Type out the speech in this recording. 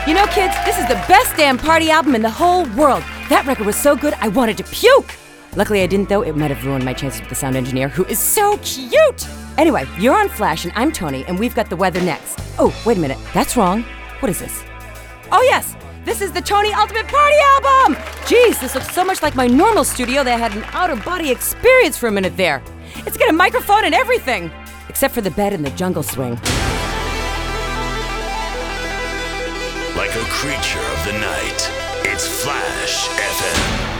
You know, kids, this is the best damn party album in the whole world. That record was so good, I wanted to puke. Luckily I didn't, though. It might have ruined my chances with the sound engineer, who is so cute. Anyway, you're on Flash, and I'm Tony, and we've got the weather next. Oh, wait a minute. That's wrong. What is this? Oh, yes. This is the Tony Ultimate Party Album. Jeez, this looks so much like my normal studio that I had an out-of-body experience for a minute there. It's got a microphone and everything, except for the bed and the jungle swing. Like a creature of the night, it's Flash FM.